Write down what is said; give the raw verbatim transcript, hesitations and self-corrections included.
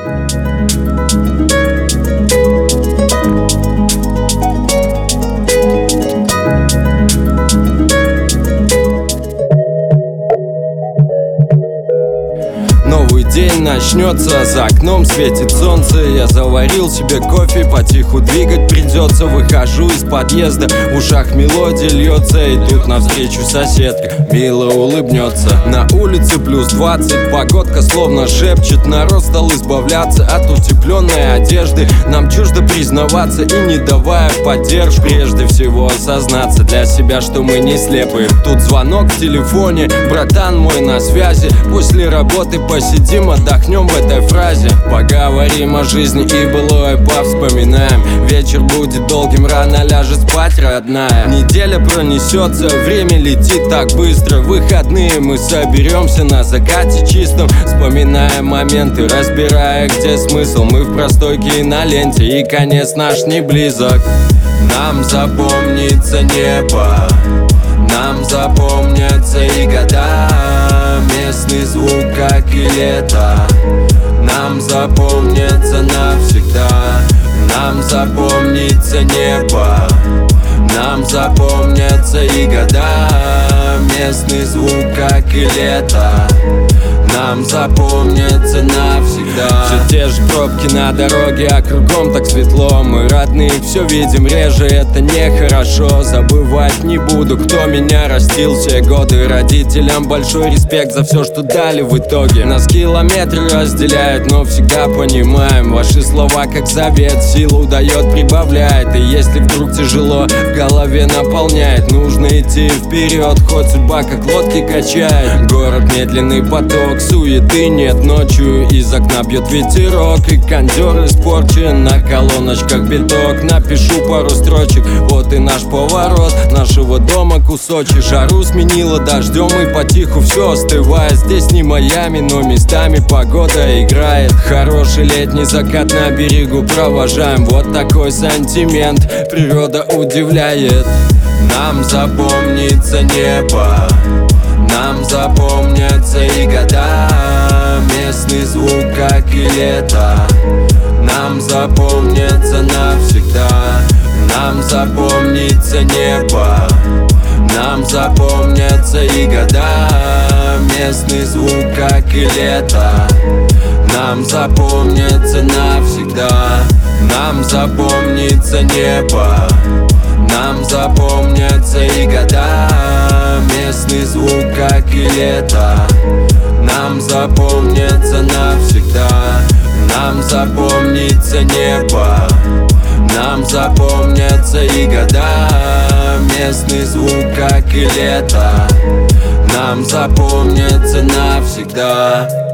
Новый день начнется, за окном светит солнце. Я заварил себе кофе, потиху двигать придется. Выхожу из подъезда, в ушах мелодия льется. И тут навстречу соседка мило улыбнется. На улице плюс двадцать, погодка словно шепчет. Народ стал избавляться от утепленной одежды. Нам чуждо признаваться и не давая поддержку. Прежде всего осознаться для себя, что мы не слепые. Тут звонок в телефоне, братан мой на связи. После работы посидим, отдохнем в этой фразе. Поговорим о жизни и былое повспоминаем. Вечер будет долгим, рано ляжет спать родная. Неделя пронесется, время летит так быстро. В выходные мы соберемся на закате чистом, вспоминая моменты, разбирая, где смысл. Мы в простой киноленте, и конец наш не близок. Нам запомнится небо, нам запомнятся и года. Местный звук, как и лето, нам запомнится навсегда. Нам запомнится небо, нам запомнятся и года. Местный звук, как и лето, нам запомнится навсегда. Все те же пробки на дороге, а кругом так светло. Мы родные, все видим реже, это нехорошо. Забывать не буду, кто меня растил все годы. Родителям большой респект за все, что дали в итоге. Нас километры разделяют, но всегда понимаем. Ваши слова как завет, силу дает, прибавляет. И если вдруг тяжело, в голове наполняет. Нужно идти вперед, хоть судьба как лодки качает. Город медленный поток, суеты нет ночью. Из окна бьет ветерок, и кондер испорчен. На колоночках биток, напишу пару строчек. Вот и наш поворот, нашего дома кусочек. Жару сменила дождем, и потиху все остывает. Здесь не Майами, но местами погода играет. Хороший летний закат на берегу провожаем. Вот такой сантимент, природа удивляет. Нам запомнится небо, нам запомнятся и года. Местный звук, как и лето, нам запомнится навсегда. Нам запомнится небо, нам запомнятся и года. Местный звук, как и лето, нам запомнится навсегда. Нам запомнится небо, нам запомнятся и года. Местный звук, как и лето, нам запомнится навсегда. Нам запомнится небо, нам запомнятся и года. Местный звук, как и лето, нам запомнится навсегда.